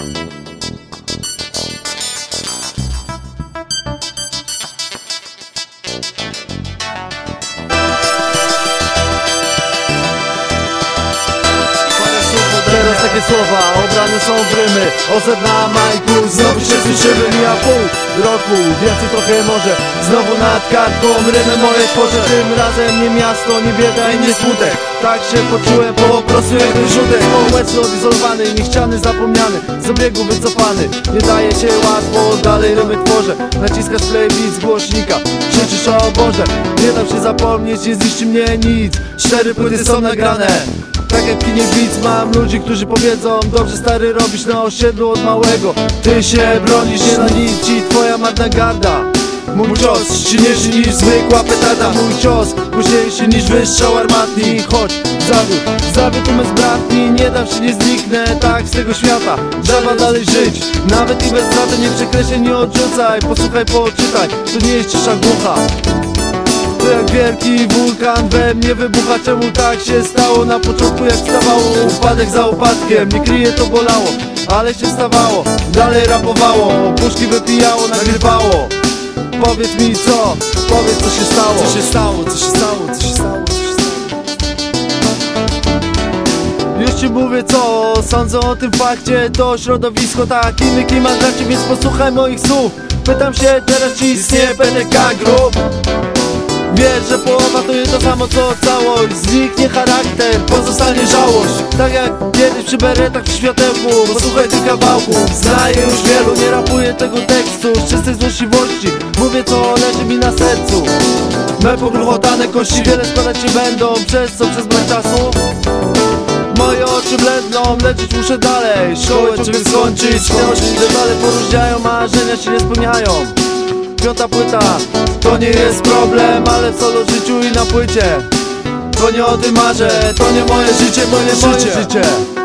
Teraz takie słowa, obrane są w rymy. Ozeb na majku, znowu się słyszymy. Mija pół roku, więcej trochę może. Znowu nad kartką rymy moje tworzę. Tym razem nie miasto, nie bieda i nie smutek. Tak się poczułem, po prostu jak wyrzutek. Społeczny, odizolowany, niechciany, zapomniany, z obiegu wycofany. Nie daje się łatwo, dalej rymy tworzę. Naciskasz play beat z głośnika, krzyczysz o Boże. Nie dam się zapomnieć, nie zniszczy mnie nic. 4 płyty są nagrane. Tak jak w kinie Blitz, mam ludzi, którzy powiedzą: dobrze stary robisz na osiedlu od małego. Ty się bronisz, nie na nic ci twoja Magna Garda. Mój cios silniejszy niż zwykła petarda. Mój cios głośniejszy niż wystrzał armatni. Chodź, zawiódł umysł bratni. Nie dam się, nie zniknę tak z tego świata. Trzeba dalej żyć, nawet i bez brata. Nie przekreślaj, nie odrzucaj, posłuchaj, poczytaj. To nie jest cisza głucha. To jak wielki wulkan we mnie wybucha. Czemu tak się stało? Na początku jak wstawało, upadek za upadkiem. Nie kryje, to bolało, ale się stawało. Dalej rapowało, puszki wypijało, nagrywało. Powiedz mi co, powiedz co się stało. Co się stało, co się stało, co się stało, co się stało. Już ci mówię co sądzę o tym fakcie. To środowisko tak, inny klimat gracie, więc posłuchaj moich słów. Pytam się teraz, czy istnieje PDK Group. Wiesz, że połowa to jest to samo co całość. Zniknie charakter, pozostanie żałość. Tak jak kiedyś przy beretach przy światełku. Posłuchaj tych kawałków, znaję już wielu. Nie rapuję tego tekstu z czystej złośliwości. Mówię co leży mi na sercu. Me pogruchotane kości wiele składać się będą. Przez co? Przez brak czasu? Moje oczy bledną, lecieć muszę dalej. Szkołę ciągle skończyć, te dalej poróżniają, marzenia się nie spełniają. 5. płyta, to nie jest problem, ale w solo życiu i na płycie. To nie o tym marzę, to nie moje życie, to nie moje życie.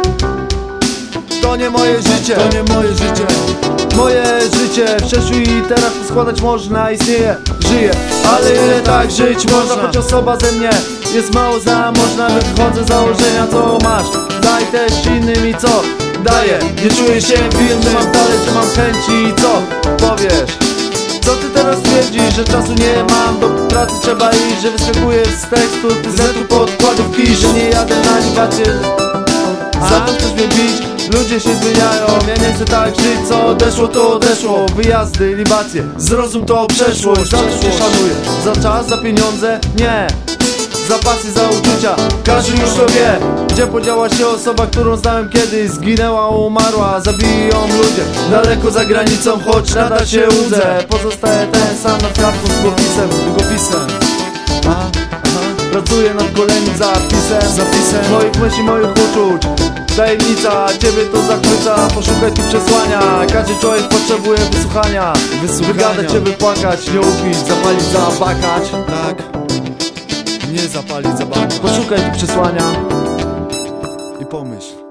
To nie moje życie, To nie moje życie. moje życie w przeszły i teraz poskładać można. Istnieje, żyję, ale ile tak żyć można? Choć osoba ze mnie jest mało zamożna. Wychodzę z założenia, co masz, daj też innym i co daję. Nie czuję się winny, że mam talent, że mam chęci i co powiesz? Co ty teraz twierdzisz, że czasu nie mam, do pracy trzeba iść, że wyskakuję z tekstu, ty zetu podkładówki, że nie jadę na libację. Za to chcesz mnie bić? Ludzie się zmieniają, ja nie chcę tak żyć, co odeszło to odeszło. Wyjazdy, libacje, zrozum to przeszłość. Za to się szanuję, za czas, za pieniądze, nie. Za pasy, za uczucia, każdy już to wie. Gdzie podziała się osoba, którą znałem kiedyś? Zginęła, umarła, zabiją ludzie daleko za granicą, choć nadal się łudzę. Pozostaje ten sam nad kartką z długopisem. Pracuję nad kolejnym zapisem moich myśli, moich uczuć. Tajemnica, ciebie to zachwyca, poszukaj tu przesłania. Każdy człowiek potrzebuje wysłuchania. Wygadać się, wypłakać, nie upić, zapalić, zabakać. Tak, nie zapalić, zabakać. Poszukaj tu przesłania i pomyśl.